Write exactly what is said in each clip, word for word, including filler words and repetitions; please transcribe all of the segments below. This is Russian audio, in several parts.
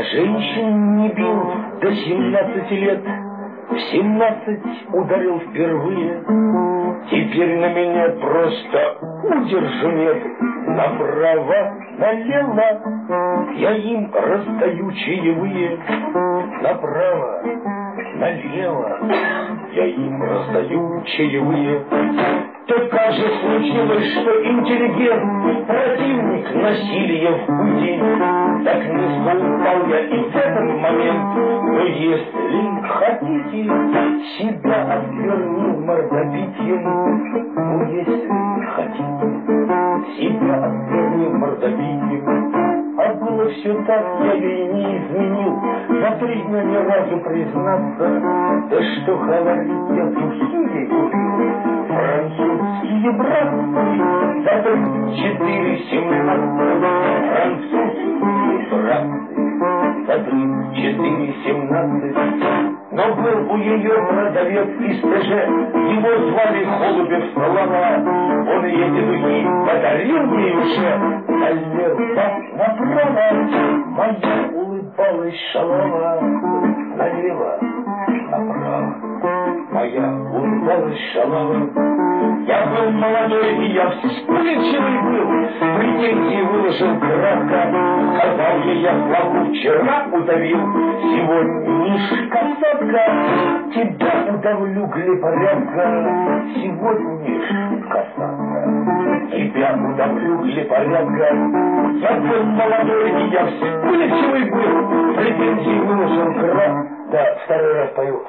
женщин не бил до семнадцати лет. В семнадцать ударил впервые. Теперь на меня просто удержу нет. Направо, налево я им раздаю чаевые. Направо, налево я им раздаю чаевые. Только же случилось, что интеллигент, противник насилия в пути. Так низко упал я и в этот момент. Но если хотите, себя отверни мордобитием. Ну, если хотите, себя отверни мордобитием. А было все так, я ей не изменил. За три дня ни разу признаться. Да что говорить, я духи ей купил. Французские братцы, зато четыре семнадцать. Французские братцы, зато четыре семнадцать. Но был у ее продавец из ТЖ, его звали Холубев Слова. Он эти духи подарил мне уже. Налево, направо, моя улыбалась шалава. Налево, направо, моя улыбалась шалава. Я был молодой, и я вспыльчивый был. Претензии выложил кратко. Сказал ей, я славу вчера удавил. Сегодня ниш касатка. Тебя удавлю, глепорядка. Сегодня ниш касатка. Тебя удавлю, глепорядка. Я был молодой, и я вспыльчивый был. Претензии выложил кратко. Да, второй раз пою.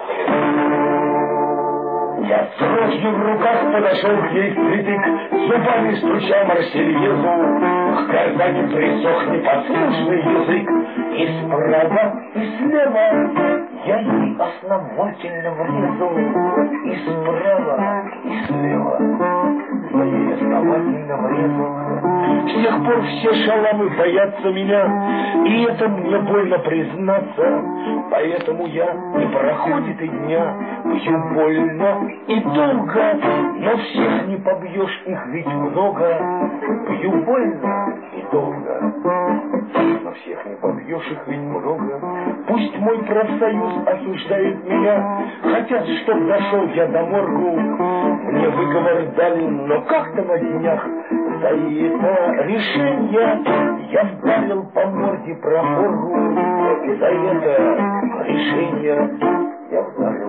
Я с рожью в руках подошел к ней впритык, зубами стуча Марсельезу. К казани присох непослушный язык. И справа, и слева я ей основательно врезал. И справа, и слева я ей основательно врезал. С тех пор все шаламы боятся меня, и это мне больно признаться. Поэтому я не проходит и дня, пью больно и долго, но всех не побьешь, их ведь много. Пью больно и долго, но всех не побьешь, их ведь много. Пусть мой профсоюз осуждает меня, хотят, чтоб дошел я до моргу. Мне выговор дали, но как-то на днях за это решение я вдарил по морде прохоргу. И за это решение я вдарил